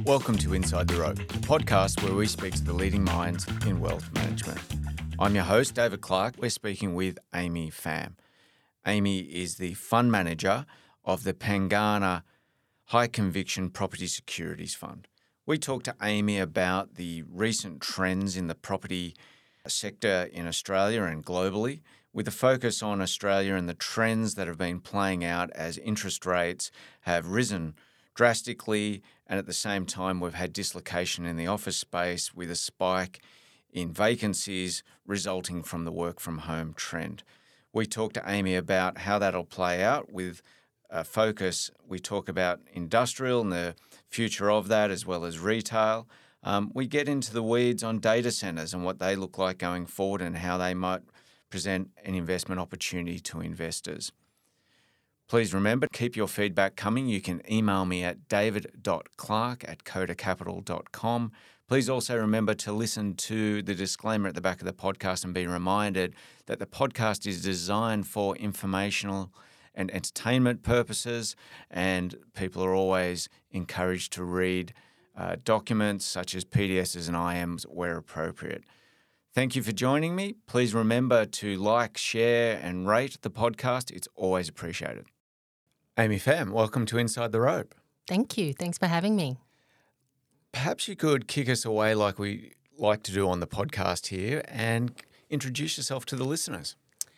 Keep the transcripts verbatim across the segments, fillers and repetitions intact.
Welcome to Inside the Rope, the podcast where we speak to the leading minds in wealth management. I'm your host, David Clark. We're speaking with Amy Pham. Amy is the fund manager of the Pengana High Conviction Property Securities Fund. We talked to Amy about the recent trends in the property sector in Australia and globally, with a focus on Australia and the trends that have been playing out as interest rates have risen drastically, and at the same time we've had dislocation in the office space with a spike in vacancies resulting from the work from home trend. We talked to Amy about how that'll play out with a focus. We talk about industrial and the future of that, as well as retail. Um, we get into the weeds on data centres and what they look like going forward and how they might present an investment opportunity to investors. Please remember, keep your feedback coming. You can email me at david dot clark at coda capital dot com. Please also remember to listen to the disclaimer at the back of the podcast and be reminded that the podcast is designed for informational and entertainment purposes, and people are always encouraged to read uh, documents such as P D Ss and I Ms where appropriate. Thank you for joining me. Please remember to like, share and rate the podcast. It's always appreciated. Amy Pham, welcome to Inside the Rope. Thank you. Thanks for having me. Perhaps you could kick us away like we like to do on the podcast here and introduce yourself to the listeners.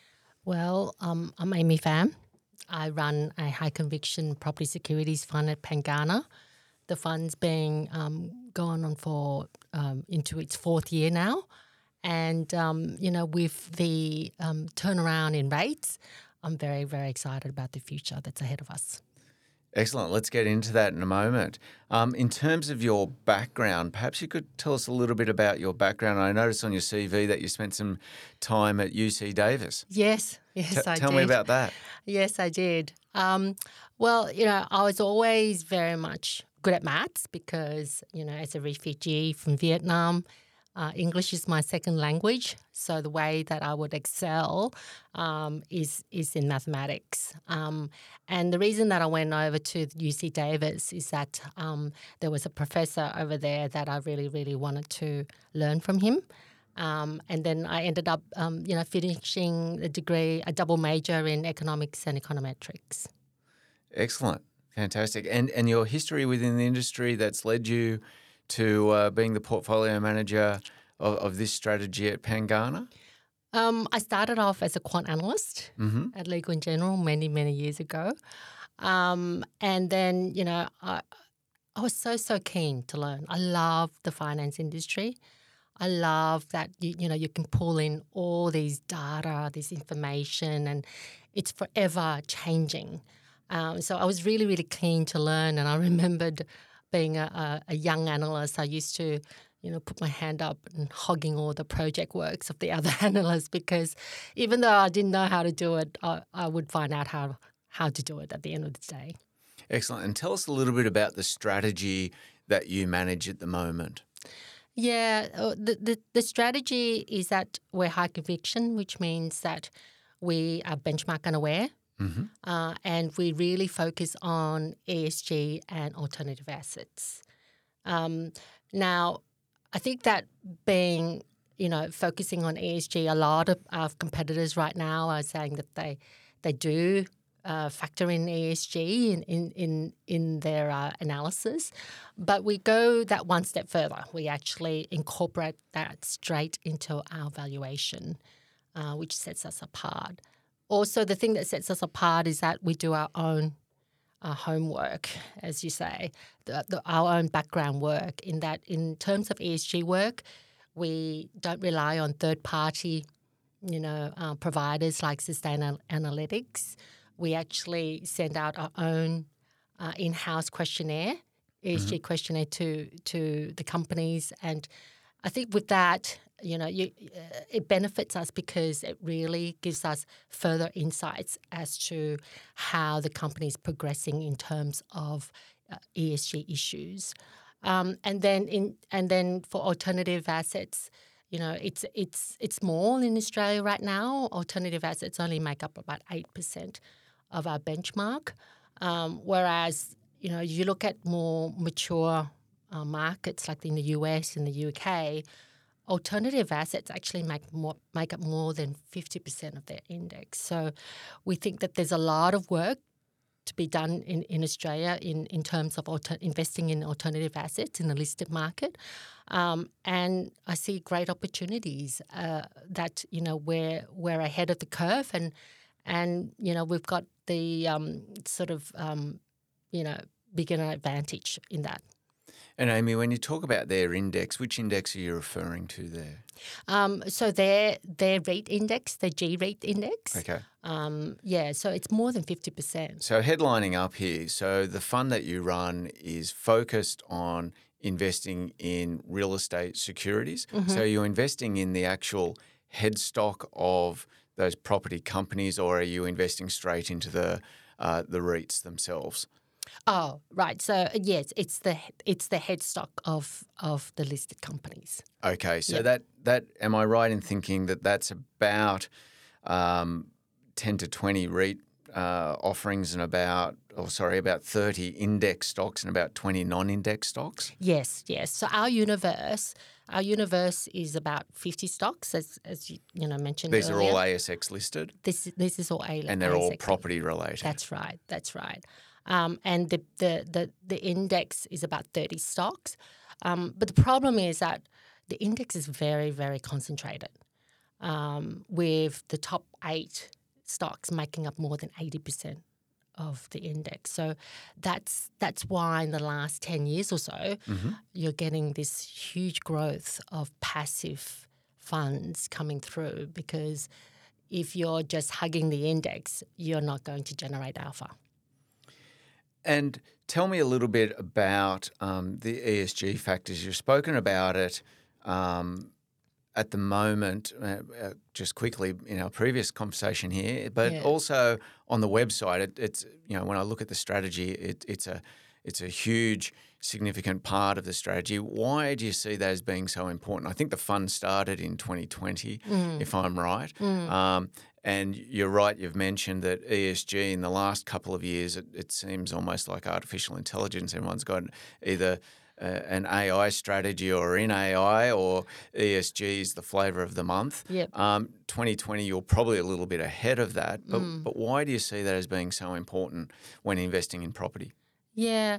Well, um, I'm Amy Pham. I run a high conviction property securities fund at Pengana. The fund's been um, going on for um, into its fourth year now. And, um, you know, with the um, turnaround in rates, I'm very, very excited about the future that's ahead of us. Excellent. Let's get into that in a moment. Um, in terms of your background, perhaps you could tell us a little bit about your background. I noticed on your C V that you spent some time at U C Davis. Yes, yes, T- I tell did. me about that. Yes, I did. Um, well, you know, I was always very much good at maths because, you know, as a refugee from Vietnam, Uh, English is my second language, so the way that I would excel um, is is in mathematics. Um, and the reason that I went over to U C Davis is that um, there was a professor over there that I really, really wanted to learn from him. Um, and then I ended up, um, you know, finishing a degree, a double major in economics and econometrics. Excellent. Fantastic. And and your history within the industry that's led you to uh, being the portfolio manager of, of this strategy at Pengana? Um, I started off as a quant analyst Mm-hmm. at Legal & General many, many years ago. Um, and then, you know, I, I was so, so keen to learn. I love the finance industry. I love that, you, you know, you can pull in all these data, this information, and it's forever changing. Um, so I was really, really keen to learn. And I remembered being a, a, a young analyst, I used to, you know, put my hand up and hogging all the project works of the other analysts because even though I didn't know how to do it, I, I would find out how how to do it at the end of the day. Excellent. And tell us a little bit about the strategy that you manage at the moment. Yeah, uh, the, the, the strategy is that we're high conviction, which means that we are benchmark unaware. Mm-hmm. Uh, and we really focus on E S G and alternative assets. Um, now, I think that being, you know, focusing on E S G, a lot of our competitors right now are saying that they they do uh, factor in E S G in in in, in their uh, analysis, but we go that one step further. We actually incorporate that straight into our valuation, uh, which sets us apart. Also, the thing that sets us apart is that we do our own uh, homework, as you say, the, the, our own background work, in that in terms of E S G work, we don't rely on third-party, you know, uh, providers like Sustainalytics. We actually send out our own uh, in-house questionnaire, E S G mm-hmm. questionnaire to to the companies, and I think with that, you know, you, uh, it benefits us because it really gives us further insights as to how the company is progressing in terms of uh, E S G issues. Um, and then in and then for alternative assets, you know, it's it's it's small in Australia right now. Alternative assets only make up about eight percent of our benchmark, um, whereas you know you look at more mature uh, markets like in the U S and the U K, alternative assets actually make more, make up more than fifty percent of their index. So we think that there's a lot of work to be done in, in Australia in, in terms of alter, investing in alternative assets in the listed market. Um, and I see great opportunities uh, that, you know, we're, we're ahead of the curve and, and you know, we've got the um, sort of, um, you know, beginner advantage in that. And Amy, when you talk about their index, which index are you referring to there? Um, so their their rate index, the G rate index. Okay. Um, yeah, so it's more than fifty percent. So headlining up here, so the fund that you run is focused on investing in real estate securities. Mm-hmm. So you're investing in the actual headstock of those property companies, or are you investing straight into the uh, the REITs themselves? Oh, right. So uh, yes, it's the it's the headstock of of the listed companies. Okay, so Yep. that that am I right in thinking that that's about um, ten to twenty REIT uh, offerings and about, or sorry, about thirty index stocks and about twenty non-index stocks? Yes, yes. So our universe, our universe is about fifty stocks, as as you you know mentioned These earlier. are all A S X listed, This this is all A and they're all ASX. property related. That's right. That's right. Um, and the, the, the, the index is about thirty stocks. Um, but the problem is that the index is very, very concentrated, um, with the top eight stocks making up more than eighty percent of the index. So that's that's why in the last ten years or so, Mm-hmm. you're getting this huge growth of passive funds coming through, because if you're just hugging the index, you're not going to generate alpha. And tell me a little bit about um, the E S G factors. You've spoken about it um, at the moment, uh, uh, just quickly in our previous conversation here, but Yeah. also on the website. It, it's you know when I look at the strategy, it, it's a it's a huge, significant part of the strategy. Why do you see that as being so important? I think the fund started in twenty twenty, Mm. if I'm right. Mm. Um, and you're right, you've mentioned that E S G in the last couple of years, it, it seems almost like artificial intelligence. Everyone's got either uh, an A I strategy or in A I, or E S G is the flavour of the month. Yep. Um, twenty twenty, you're probably a little bit ahead of that. But, Mm. but why do you see that as being so important when investing in property? Yeah.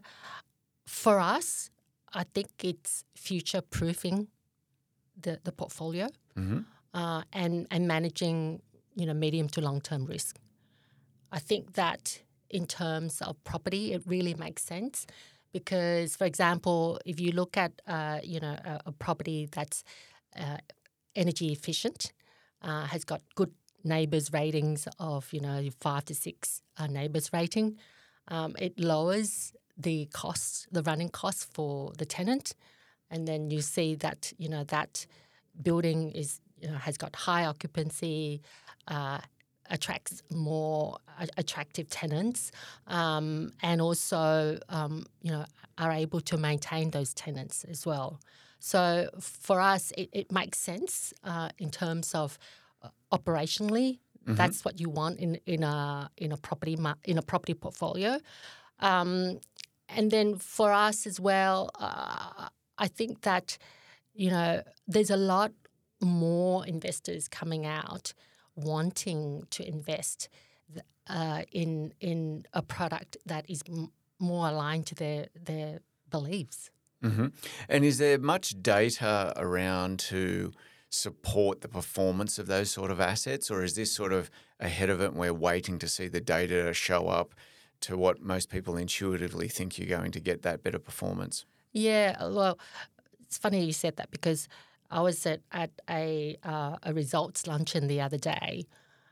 For us, I think it's future proofing the, the portfolio, Mm-hmm. uh, and, and managing, you know, medium to long term risk. I think that in terms of property, it really makes sense because, for example, if you look at, uh, you know, a, a property that's uh, energy efficient, uh, has got good neighbours ratings of, you know, five to six uh, neighbours rating, um, it lowers the costs, the running costs for the tenant. And then you see that, you know, that building is, you know, has got high occupancy, uh, attracts more uh, attractive tenants, um, and also, um, you know, are able to maintain those tenants as well. So for us, it, it makes sense uh, in terms of uh, operationally. Mm-hmm. That's what you want in, in a in a property ma- in a property portfolio, um, and then for us as well, uh, I think that, you know, there's a lot more investors coming out wanting to invest uh, in in a product that is m- more aligned to their their beliefs. Mm-hmm. And is there much data around to support the performance of those sort of assets, or is this sort of ahead of it and we're waiting to see the data show up to what most people intuitively think you're going to get that better performance? Yeah, well, it's funny you said that because I was at, at a uh, a results luncheon the other day,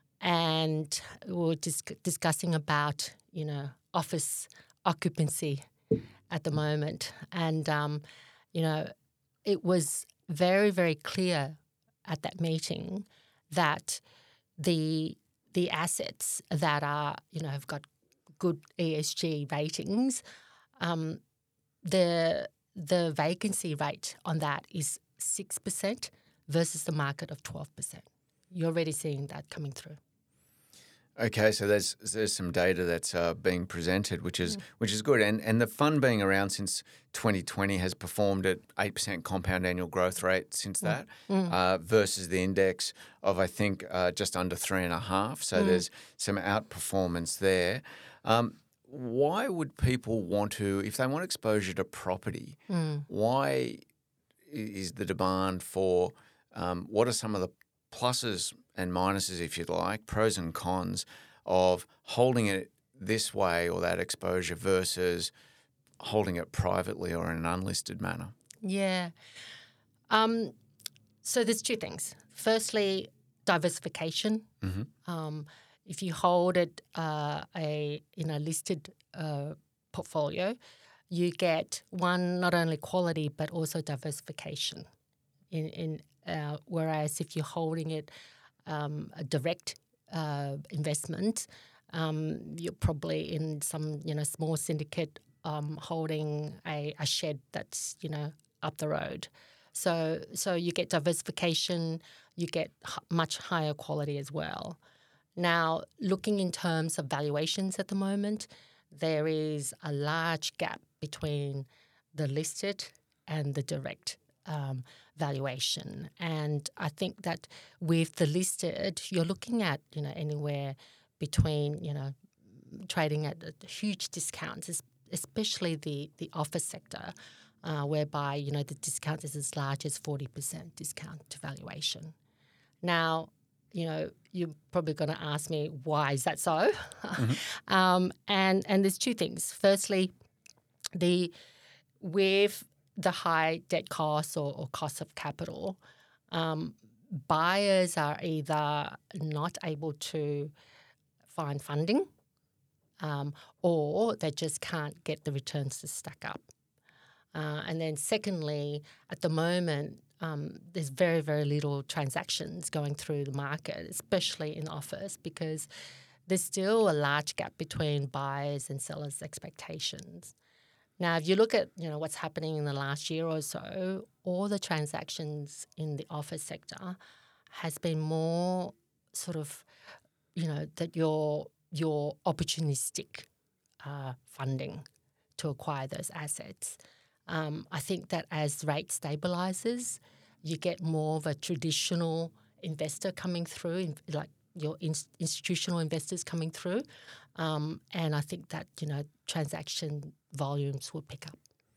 and we were dis- discussing about, you know, office occupancy at the moment, and um, you know, it was very very clear at that meeting that the the assets that are, you know, have got good E S G ratings, um, the the vacancy rate on that is six percent versus the market of twelve percent. You're already seeing that coming through. Okay, so there's there's some data that's uh, being presented, which is which is good, and and the fund being around since twenty twenty has performed at eight percent compound annual growth rate since that, Mm. uh, versus the index of I think uh, just under three and a half. So there's some outperformance there. Um, why would people want to, if they want exposure to property, Mm. why i- is the demand for? Um, what are some of the pluses and minuses, if you'd like, pros and cons of holding it this way or that exposure versus holding it privately or in an unlisted manner? Yeah. Um, so there's two things. Firstly, diversification. Mm-hmm. Um, if you hold it uh, a in a listed uh, portfolio, you get one not only quality but also diversification. In in uh, whereas if you're holding it um, a direct uh, investment, um, you're probably in some you know small syndicate um, holding a, a shed that's you know up the road. So so you get diversification, you get h- much higher quality as well. Now, looking in terms of valuations at the moment, there is a large gap between the listed and the direct um, valuation. And I think that with the listed, you're looking at, you know, anywhere between, you know, trading at uh, huge discounts, es- especially the, the office sector, uh, whereby, you know, the discount is as large as forty percent discount to valuation. Now, you know, you're probably going to ask me, why is that so? Mm-hmm. um, and and there's two things. Firstly, the with the high debt costs or, or cost of capital, um, buyers are either not able to find funding, um, or they just can't get the returns to stack up. Uh, and then secondly, at the moment, um, there's very, very little transactions going through the market, especially in office, because there's still a large gap between buyers and sellers' expectations. Now, if you look at you know what's happening in the last year or so, all the transactions in the office sector has been more sort of you know that you're you're opportunistic uh, funding to acquire those assets. Um, I think that as rate stabilizes, you get more of a traditional investor coming through, in, like your in, institutional investors coming through, um, and I think that you know transaction volumes will pick up.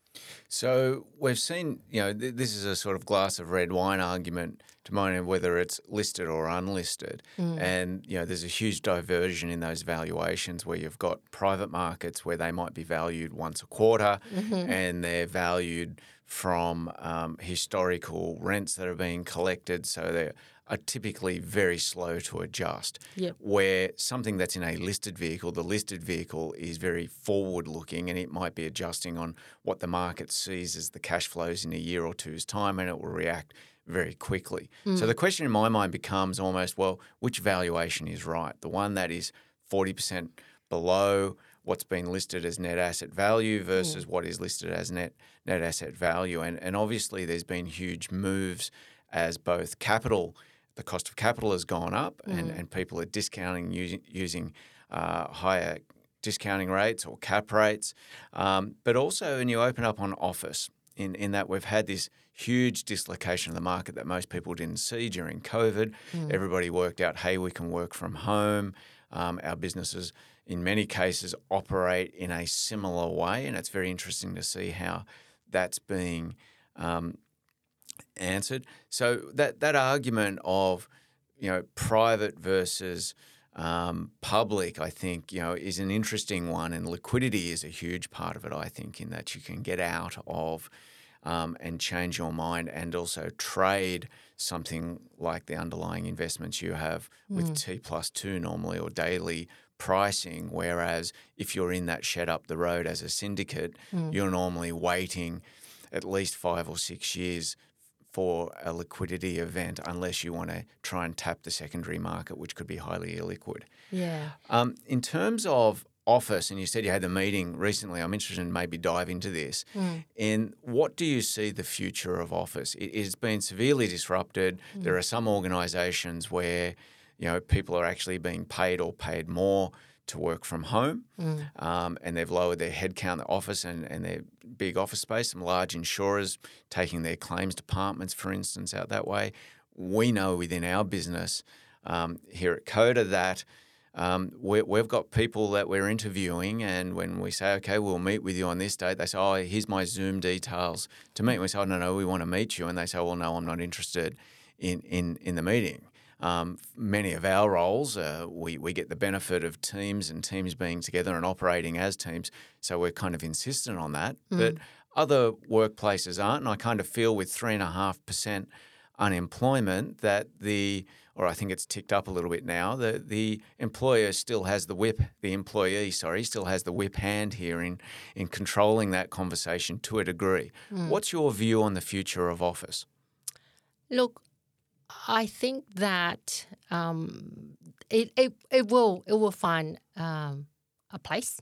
So we've seen, you know, th- this is a sort of glass of red wine argument to mind whether it's listed or unlisted. Mm. And, you know, there's a huge diversion in those valuations where you've got private markets where they might be valued once a quarter Mm-hmm. and they're valued from um, historical rents that are being collected. So they are typically very slow to adjust. Yep. Where something that's in a listed vehicle, the listed vehicle is very forward-looking and it might be adjusting on what the market sees as the cash flows in a year or two's time, and it will react very quickly. Mm. So the question in my mind becomes almost, well, which valuation is right? The one that is forty percent below what's been listed as net asset value versus what is listed as net net asset value. And, and obviously there's been huge moves as both capital, the cost of capital has gone up and, and people are discounting using, using uh, higher discounting rates or cap rates. Um, but also when you open up on office, in, in that we've had this huge dislocation of the market that most people didn't see during COVID. Mm. Everybody worked out, hey, we can work from home. Um, our businesses, in many cases, operate in a similar way, and it's very interesting to see how that's being um, answered. So that that argument of, you know, private versus um, public, I think, you know, is an interesting one, and liquidity is a huge part of it. I think in that you can get out of um, and change your mind, and also trade something like the underlying investments you have with T plus two normally or daily pricing. Whereas if you're in that shed up the road as a syndicate, Mm. you're normally waiting at least five or six years for a liquidity event, unless you want to try and tap the secondary market, which could be highly illiquid. Yeah. Um, in terms of office, and you said you had the meeting recently, I'm interested in maybe dive into this. Mm. In what do you see the future of office? It has been severely disrupted. Mm. There are some organisations where you know, people are actually being paid or paid more to work from home, Mm. um, and they've lowered their headcount, their office and, and their big office space. Some large insurers taking their claims departments, for instance, out that way. We know within our business um, here at Coda that um, we, we've got people that we're interviewing, and when we say, okay, we'll meet with you on this date, they say, oh, here's my Zoom details to meet. And we say, oh, no, no, we want to meet you. And they say, well, no, I'm not interested in, in, in the meeting. Um, many of our roles, uh, we, we get the benefit of teams and teams being together and operating as teams, so we're kind of insistent on that. Mm. But other workplaces aren't, and I kind of feel with three and a half percent unemployment that the, or I think it's ticked up a little bit now, the, the employer still has the whip, the employee, sorry, still has the whip hand here in, in controlling that conversation to a degree. Mm. What's your view on the future of office? Look, I think that um, it, it it will it will find um, a place.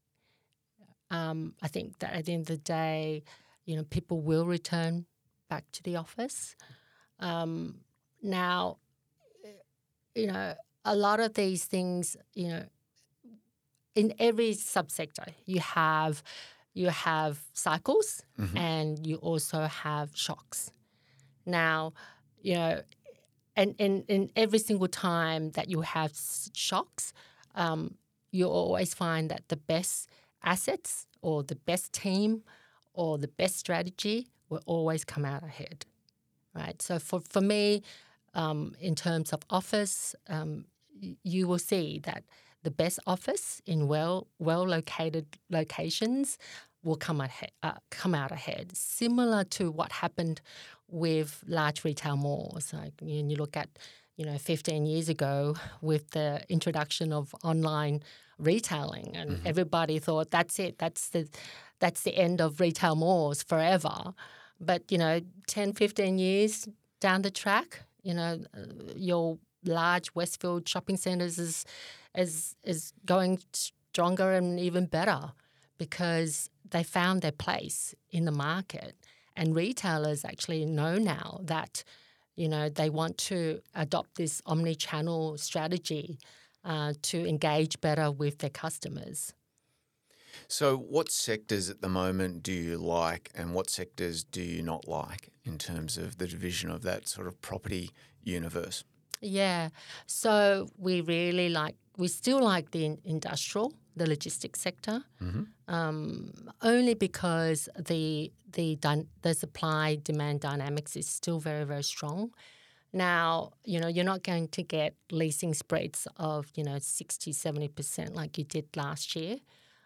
Um, I think that at the end of the day, you know, people will return back to the office. Um, now, you know, a lot of these things, you know, in every subsector, you have you have cycles, Mm-hmm. and you also have shocks. Now, you know. And in, in every single time that you have shocks, um, you always find that the best assets or the best team or the best strategy will always come out ahead, right? So for, for me, um, in terms of office, um, y- you will see that the best office in well well located locations will come ahead, uh, come out ahead, similar to what happened with large retail malls. Like you, you look at, you know, fifteen years ago with the introduction of online retailing, and Mm-hmm. everybody thought that's it, that's the that's the end of retail malls forever. But you know, ten, fifteen years down the track, you know, uh, your large Westfield shopping centres is is is going stronger and even better because they found their place in the market. And retailers actually know now that, you know, they want to adopt this omni-channel strategy uh, to engage better with their customers. So what sectors at the moment do you like and what sectors do you not like in terms of the division of that sort of property universe? Yeah. So we really like, we still like the in- industrial, the logistics sector, Mm-hmm. um, only because the the dy- the supply demand dynamics is still very, very strong. Now, you know, you're not going to get leasing spreads of, you know, sixty, seventy percent like you did last year.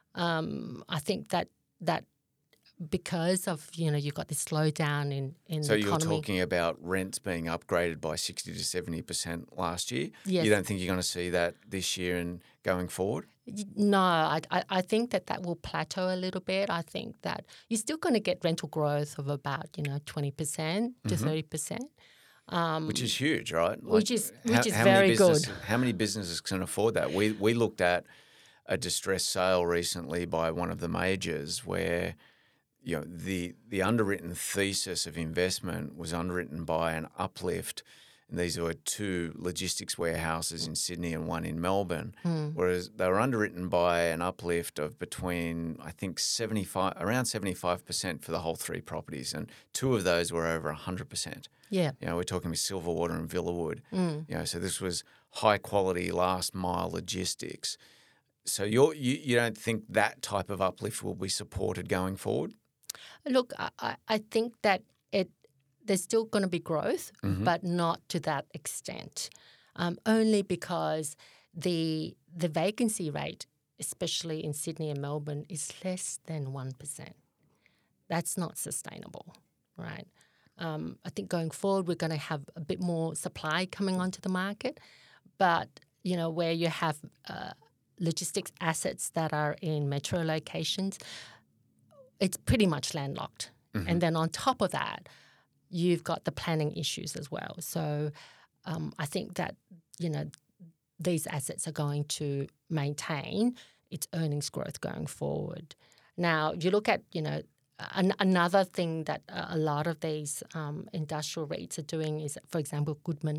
Um, I think that that because of, you know, you've got this slowdown in, in So the you're economy. talking about rents being upgraded by sixty to seventy percent last year. Yes. You don't think you're going to see that this year and going forward? Y- No, I, I I think that that will plateau a little bit. I think that you're still going to get rental growth of about, you know, twenty percent to Mhm. thirty percent. Um, Which is huge, right? which is- how, which is how many very good. businesses, How many businesses can afford that? We we looked at a distressed sale recently by one of the majors where, you know, the the underwritten thesis of investment was underwritten by an uplift, and these were two logistics warehouses in Sydney and one in Melbourne, Hmm. whereas they were underwritten by an uplift of between, I think, seventy-five, around seventy-five percent for the whole three properties, and two of those were over one hundred percent. Yeah. You know, we're talking with Silverwater and Villawood. Mm. You know, so this was high quality last mile logistics. So you're, you you don't think that type of uplift will be supported going forward? Look, I, I I think that it there's still going to be growth, Mhm. but not to that extent. Um, only because the the vacancy rate, especially in Sydney and Melbourne, is less than one percent. That's not sustainable, right? Um, I think going forward, we're going to have a bit more supply coming onto the market, but you know where you have uh, logistics assets that are in metro locations, it's pretty much landlocked. Mhm. And then on top of that, you've got the planning issues as well. So um, I think that, you know, these assets are going to maintain its earnings growth going forward. Now, you look at, you know, an, another thing that a a lot of these um, industrial REITs are doing is, for example, Goodman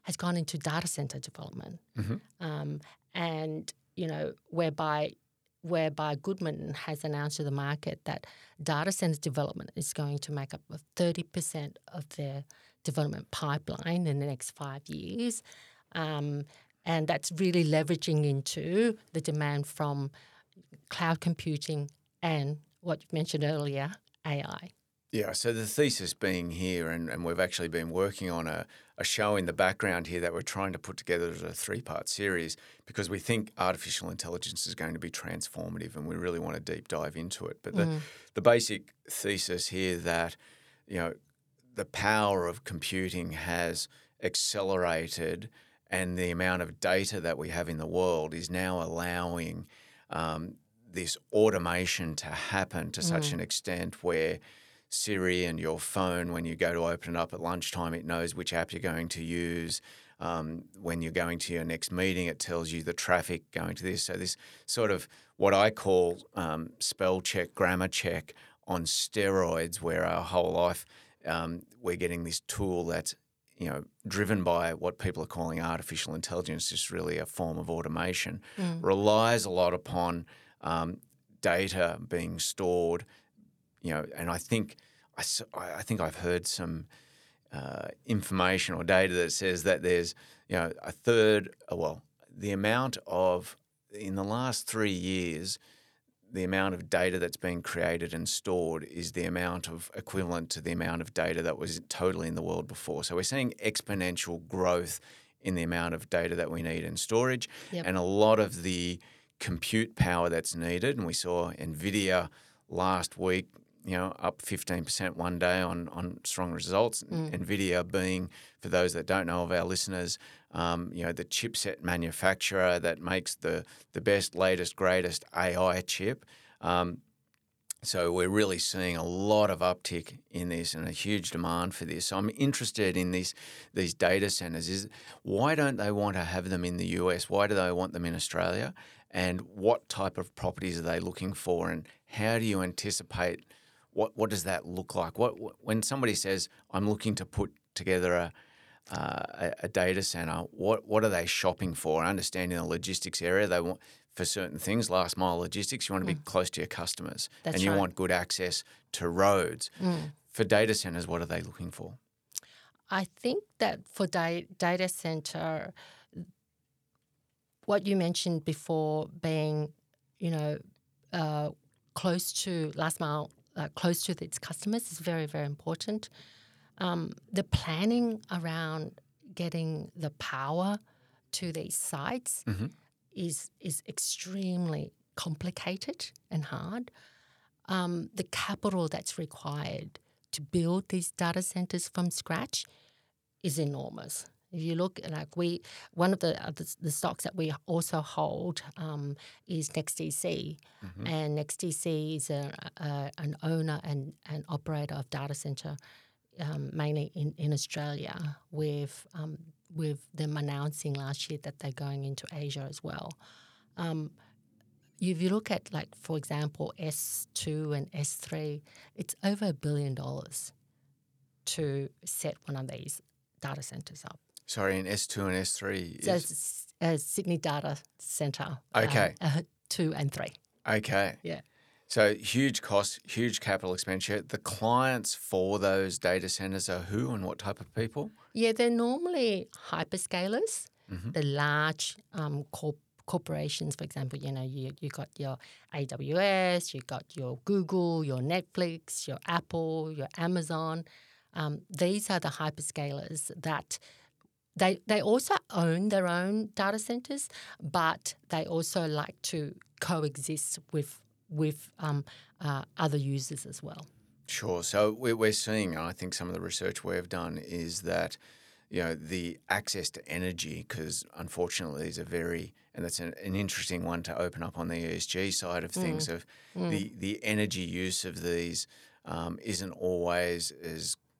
has gone into data center development, Mm-hmm. um, and you know whereby whereby Goodman has announced to the market that data center development is going to make up thirty percent of their development pipeline in the next five years. Um, and that's really leveraging into the demand from cloud computing and what you mentioned earlier, A I. Yeah, so the thesis being here, and, and we've actually been working on a, a show in the background here that we're trying to put together as a three-part series because we think artificial intelligence is going to be transformative and we really want to deep dive into it. But the, Mm. the basic thesis here that, you know, the power of computing has accelerated and the amount of data that we have in the world is now allowing um, this automation to happen to such Mm. an extent where Siri and your phone, when you go to open it up at lunchtime, it knows which app you're going to use. Um, when you're going to your next meeting, it tells you the traffic going to this. So this sort of what I call um, spell check, grammar check on steroids, where our whole life um, we're getting this tool that's, you know, driven by what people are calling artificial intelligence, just really a form of automation, Mm. relies a lot upon um, data being stored. You know, and I think I, s- I- I think I've heard some uh, information or data that says that there's, you know, a third, uh, well, the amount of, in the last three years, the amount of data that's been created and stored is the amount of equivalent to the amount of data that was totally in the world before. So we're seeing exponential growth in the amount of data that we need in storage, Yep. and a lot of the compute power that's needed. And we saw NVIDIA last week, you know, up fifteen percent one day on, on strong results. Mm. NVIDIA being, for those that don't know of our listeners, um, you know, the chipset manufacturer that makes the, the best, latest, greatest A I chip. Um, so we're really seeing a lot of uptick in this and a huge demand for this. So I'm interested in these these data centers. Is why don't they want to have them in the U S? Why do they want them in Australia? And what type of properties are they looking for? And how do you anticipate what what does that look like? What, what when somebody says I'm looking to put together a uh, a, a data center, what what are they shopping for? I understand in the logistics area they want for certain things, last mile logistics, you want to be close to your customers, That's and you right. want good access to roads. Mm. For data centers, what are they looking for? I think that for da- data center, what you mentioned before being, you know, uh, close to last mile, uh, close to its customers is very, very important. Um, the planning around getting the power to these sites Mm-hmm. is is extremely complicated and hard. Um, the capital that's required to build these data centers from scratch is enormous. If you look at like we, one of the uh, the, the stocks that we also hold um, is NextDC, Mm-hmm. and NextDC is a, a, an owner and an operator of data center, um, mainly in, in Australia, with um, with them announcing last year that they're going into Asia as well. Um, if you look at like, for example, S two and S three, it's over a billion dollars to set one of these data centers up. Sorry, in S two and S three So is it's uh, Sydney Data Centre. Okay. Um, uh, two and three. okay. Yeah. So huge cost, huge capital expenditure. The clients for those data centers are who and what type of people? Yeah, they're normally hyperscalers, Mm-hmm. the large um, corp- corporations. For example, you know, you you got your A W S, you got your Google, your Netflix, your Apple, your Amazon. Um, these are the hyperscalers that they they also own their own data centers, but they also like to coexist with with um, uh, other users as well. Sure. So we- we're seeing, and I think some of the research we've done is that, you know, the access to energy, because unfortunately these are very, and that's an, an interesting one to open up on the E S G side of things, of Mm. the, the energy use of these um, isn't always as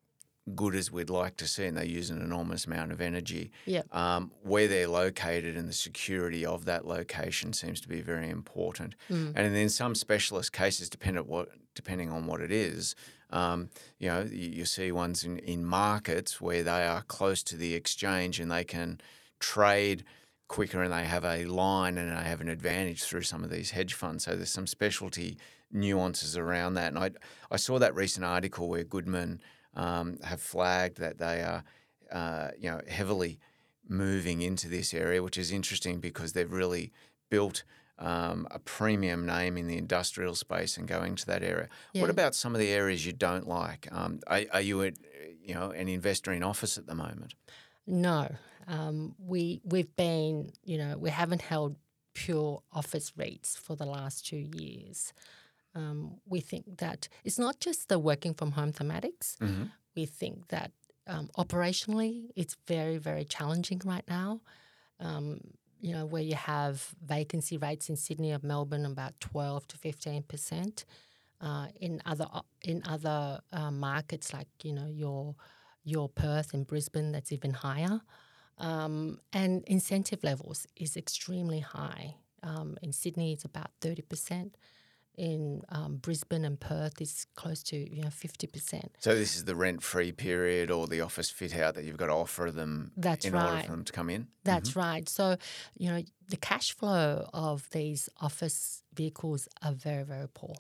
good as we'd like to see, and they use an enormous amount of energy. Yeah. Um, where they're located and the security of that location seems to be very important. Mm. And in some specialist cases, depending what depending on what it is, um, you know, you, you see ones in, in markets where they are close to the exchange and they can trade quicker and they have a line and they have an advantage through some of these hedge funds. So there's some specialty nuances around that. And I, I saw that recent article where Goodman um, have flagged that they are, uh, you know, heavily moving into this area, which is interesting because they've really built um, a premium name in the industrial space and going to that area. Yeah. What about some of the areas you don't like? Um, are, are you, a, you know, an investor in office at the moment? No. Um, we, we've been, you know, we haven't held pure office REITs for the last two years. Um, we think that it's not just the working from home thematics. Mm-hmm. We think that um, operationally it's very, very challenging right now. Um, you know, where you have vacancy rates in Sydney or Melbourne about twelve to fifteen percent. Uh, in other in other uh, markets like, you know, your your Perth and Brisbane, that's even higher. Um, and incentive levels is extremely high. Um, in Sydney, it's about thirty percent. In um, Brisbane and Perth, it's close to, you know, fifty percent. So this is the rent-free period or the office fit-out that you've got to offer them That's in right. order for them to come in? That's Mm-hmm. right. So, you know, the cash flow of these office vehicles are very, very poor.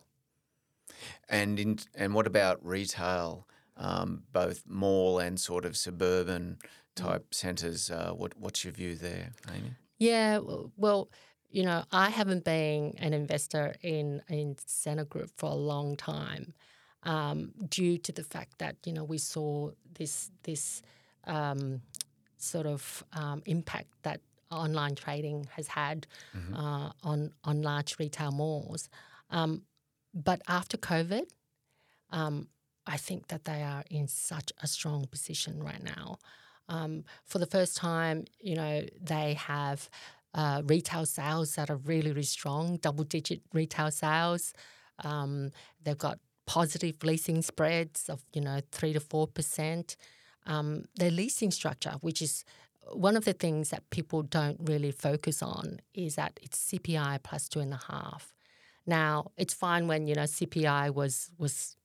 And in, and what about retail, um, both mall and sort of suburban type mm. centres? Uh, what what's your view there, Amy? Yeah, well, you know, I haven't been an investor in in Scentre Group for a long time, um, due to the fact that, you know, we saw this this um, sort of um, impact that online trading has had mm-hmm. uh, on on large retail malls. Um, but after COVID, um, I think that they are in such a strong position right now. Um, for the first time, you know, they have uh, retail sales that are really, really strong, double-digit retail sales. Um, they've got positive leasing spreads of, you know, three to four percent. Um, their leasing structure, which is one of the things that people don't really focus on, is that it's C P I plus two and a half. Now, it's fine when, you know, C P I was was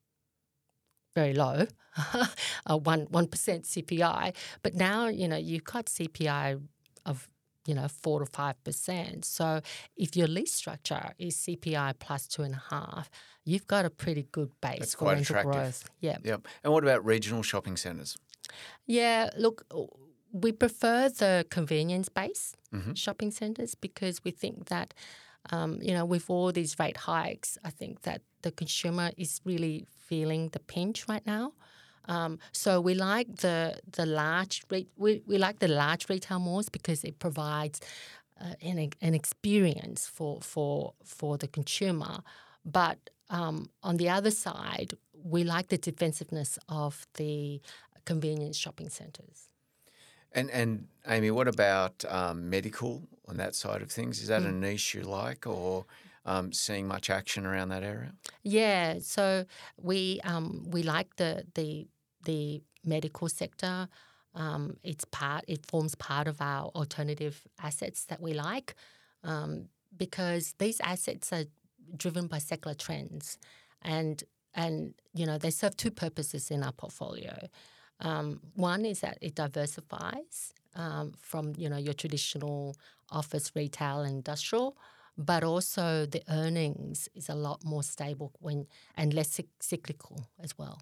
very low, uh, one one percent C P I, but now, you know, you've got C P I of, you know, four to five percent. So if your lease structure is C P I plus two and a half, you've got a pretty good base That's for quite rental attractive. growth. Yeah. Yep. And what about regional shopping centres? Yeah, look, we prefer the convenience-based mm-hmm. shopping centres because we think that, um, you know, with all these rate hikes, I think that the consumer is really feeling the pinch right now. Um, so we like the the large re- we we like the large retail malls because it provides uh, an an experience for for for the consumer. But um, on the other side, we like the defensiveness of the convenience shopping centres. And and Amy, what about um, medical on that side of things? Is that mm. a niche you like, or um, seeing much action around that area? Yeah, so we um, we like the the the medical sector. Um, it's part it forms part of our alternative assets that we like, um, because these assets are driven by secular trends, and and you know they serve two purposes in our portfolio. Um, one is that it diversifies um, from, you know, your traditional office, retail, and industrial, but also the earnings is a lot more stable when and less cyclical as well.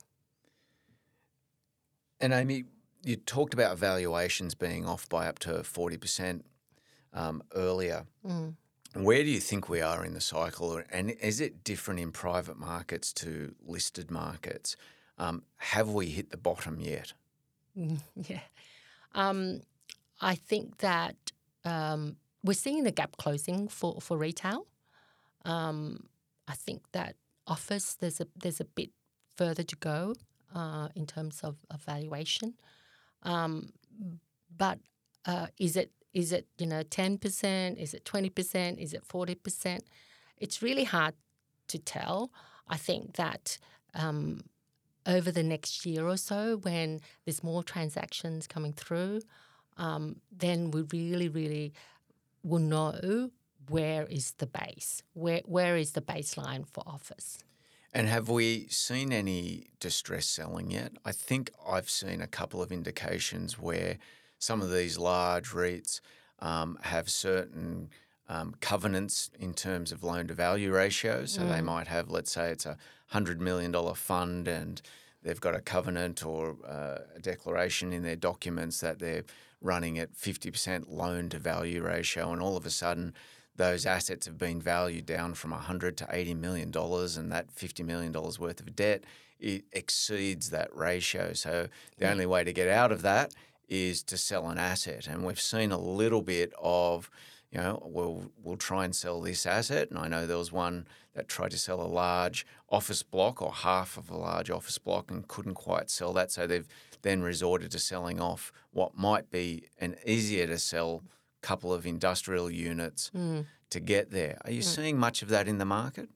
And Amy, you talked about valuations being off by up to forty percent um, earlier. Mm. Where do you think we are in the cycle, and is it different in private markets to listed markets? Um, have we hit the bottom yet? Yeah. Um, I think that um, we're seeing the gap closing for, for retail. Um, I think that office, there's a there's a bit further to go uh, in terms of, of valuation. Um, but uh, is it is it, you know, ten percent? Is it twenty percent? Is it forty percent? It's really hard to tell. I think that um, over the next year or so, when there's more transactions coming through, um, then we really, really will know where is the base, where where is the baseline for office. And have we seen any distress selling yet? I think I've seen a couple of indications where some of these large REITs um, have certain um, covenants in terms of loan-to-value ratios. So mm. they might have, let's say it's a one hundred million dollars fund and they've got a covenant or uh, a declaration in their documents that they're running at fifty percent loan-to-value ratio, and all of a sudden those assets have been valued down from one hundred to eighty million dollars, and that fifty million dollars worth of debt, it exceeds that ratio. So the yeah. only way to get out of that is to sell an asset. And we've seen a little bit of, you know, we'll, we'll try and sell this asset. And I know there was one that tried to sell a large office block or half of a large office block and couldn't quite sell that. So they've then resorted to selling off what might be an easier to sell couple of industrial units mm. to get there. Are you mm. seeing much of that in the market?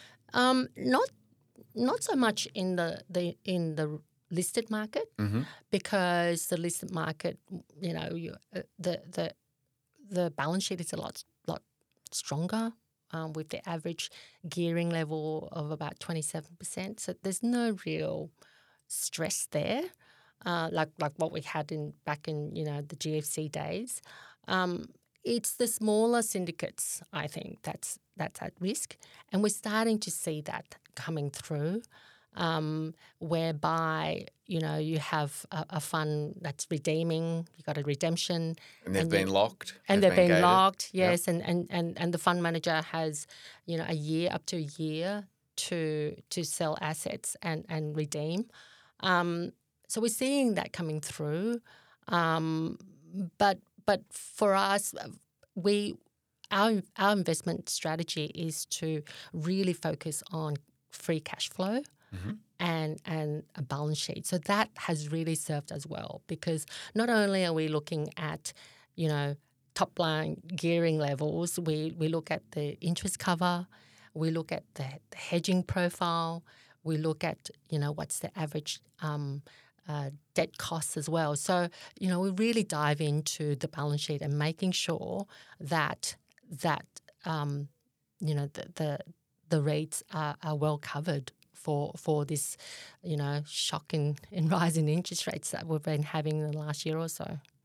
Um, not not so much in the, the in the listed market mm-hmm. because the listed market, you know, you, uh, the the the balance sheet is a lot lot stronger um, with the average gearing level of about twenty-seven percent. So there's no real stress there, uh, like like what we had in back in you know the G F C days. Um, it's the smaller syndicates, I think, that's that's at risk, and we're starting to see that coming through, um, whereby you know you have a, a fund that's redeeming, you got a redemption, and they've and been locked, and they've been, been locked, yes, yep. and, and, and and the fund manager has you know a year up to a year to to sell assets and and redeem, um, so we're seeing that coming through, um, but. But for us, we our our investment strategy is to really focus on free cash flow mm-hmm. and and a balance sheet. So that has really served us well, because not only are we looking at, you know, top line gearing levels, we we look at the interest cover, we look at the, the hedging profile, we look at, you know, what's the average um Uh, debt costs as well. So, you know, we really dive into the balance sheet and making sure that that um, you know the the, the rates are, are well covered for for this, you know, shock in, in rising interest rates that we've been having in the last year or so.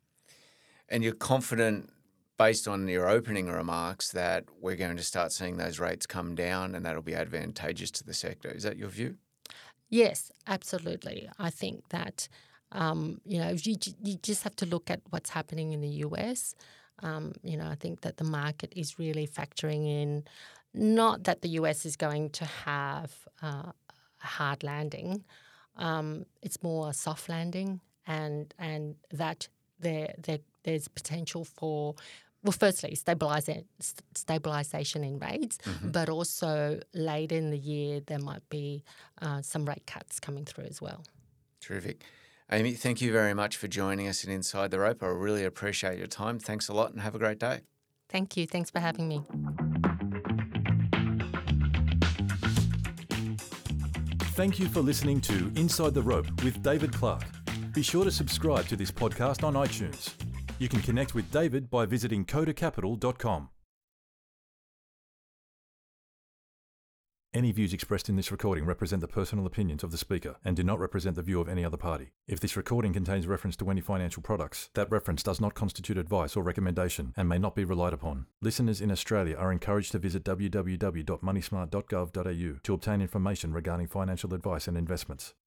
And you're confident, based on your opening remarks, that we're going to start seeing those rates come down and that'll be advantageous to the sector. Is that your view? Yes, absolutely. I think that, um, you know, you, you just have to look at what's happening in the U S. Um, you know, I think that the market is really factoring in, not that the U S is going to have uh, a hard landing. Um, it's more a soft landing, and and that there, there there's potential for, well, firstly, stabilize, stabilisation in rates, mm-hmm. but also later in the year there might be uh, some rate cuts coming through as well. Terrific. Amy, thank you very much for joining us in Inside the Rope. I really appreciate your time. Thanks a lot and have a great day. Thank you. Thanks for having me. Thank you for listening to Inside the Rope with David Clark. Be sure to subscribe to this podcast on iTunes. You can connect with David by visiting coda capital dot com. Any views expressed in this recording represent the personal opinions of the speaker and do not represent the view of any other party. If this recording contains reference to any financial products, that reference does not constitute advice or recommendation and may not be relied upon. Listeners in Australia are encouraged to visit w w w dot moneysmart dot gov dot a u to obtain information regarding financial advice and investments.